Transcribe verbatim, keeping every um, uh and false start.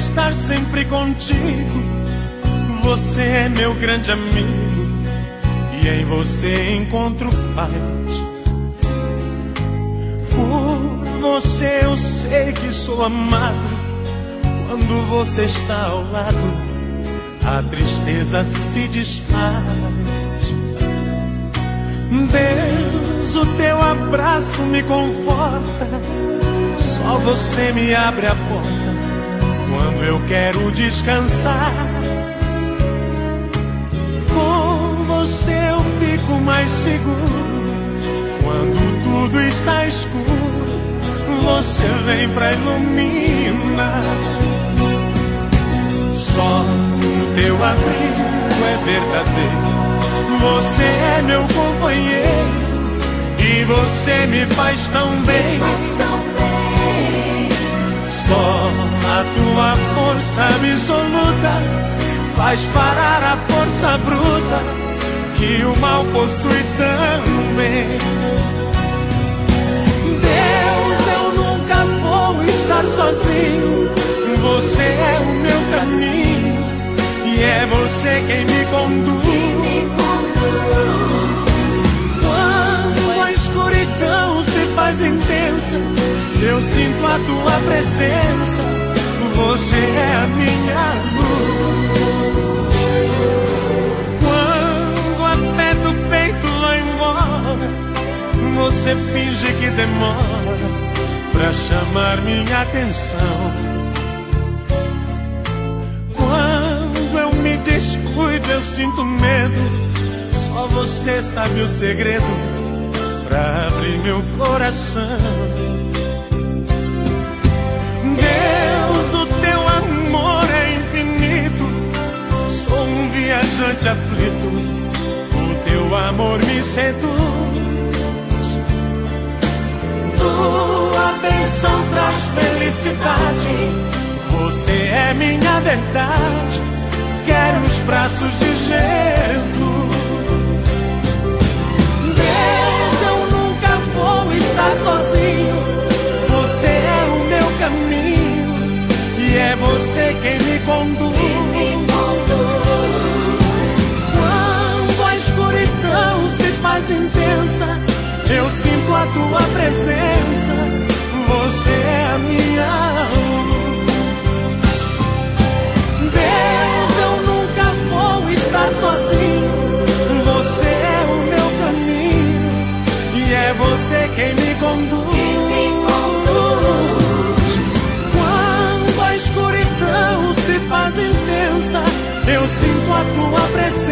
estar sempre contigo. Você é meu grande amigo e em você encontro paz. Por você eu sei que sou amado. Quando você está ao lado, a tristeza se desfaz. Deus, o teu abraço me conforta. Só você me abre a porta quando eu quero descansar. Com você eu fico mais seguro. Quando tudo está escuro, você vem pra iluminar. Só o teu abrigo é verdadeiro. Você é meu companheiro e você me faz tão bem. Só a tua força absoluta faz parar a força bruta que o mal possui também. Deus, eu nunca vou estar sozinho. Você é o meu caminho e é você quem me conduz. Quando a escuridão se faz intensa, eu sinto a tua presença. Você é a minha luz. Quando a fé do peito vai embora, você finge que demora pra chamar minha atenção. Quando eu me descuido, eu sinto medo. Só você sabe o segredo pra abrir meu coração. Deus, o teu amor é infinito. Sou um viajante aflito. O teu amor me seduz. Tua bênção traz felicidade. Você é minha verdade. Quero os braços de Jesus. Deus, eu nunca vou estar sozinho. Você é o meu caminho e é você quem me conduz. Quando a escuridão se faz intensa, eu sinto a tua presença. Você é a minha luz. Deus, eu nunca vou estar sozinho. Você é o meu caminho e é você quem me conduz. Quando a escuridão se faz intensa, eu sinto a tua presença.